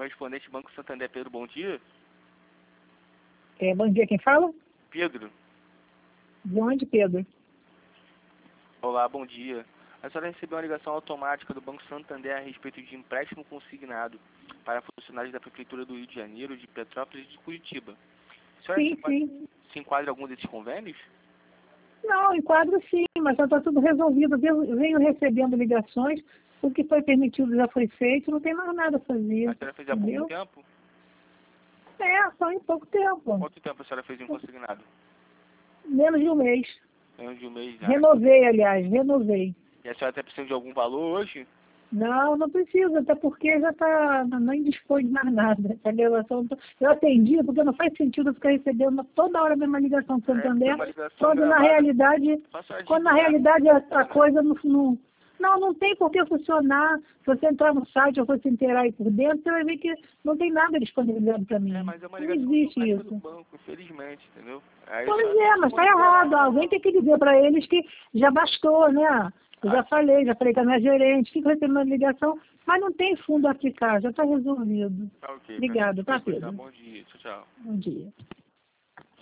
correspondente Banco Santander. Pedro, bom dia. Bom dia, quem fala? Pedro. De onde, Pedro? Olá, bom dia. A senhora recebeu uma ligação automática do Banco Santander a respeito de empréstimo consignado para funcionários da Prefeitura do Rio de Janeiro, de Petrópolis e de Curitiba. A senhora Sim. se enquadra em algum desses convênios? Não, enquadro sim, mas já está tudo resolvido. Eu venho recebendo ligações, o que foi permitido já foi feito, não tem mais nada a fazer. A senhora fez há pouco tempo? Só em pouco tempo. Quanto tempo a senhora fez em consignado? Menos de um mês. Menos de um mês já. Renovei, aliás. E a senhora está precisando de algum valor hoje? Não precisa, até porque já está, nem dispõe de mais nada. Essa ligação, eu atendi, porque não faz sentido eu ficar recebendo toda hora a mesma ligação do Santander, quando na realidade a coisa não tem por que funcionar. Se você entrar no site ou for se inteirar aí por dentro, você vai ver que não tem nada disponibilizado para mim. Mas é uma não ligação existe automática isso. do banco, infelizmente, entendeu? Aí Mas está errado. Alguém tem que dizer para eles que já bastou, né? Eu já falei com a minha gerente, fico recebendo ligação, mas não tem fundo a aplicar, já está resolvido. Ok. Obrigado, tá, Pedro? Pedro? Bom dia. Tchau. Bom dia.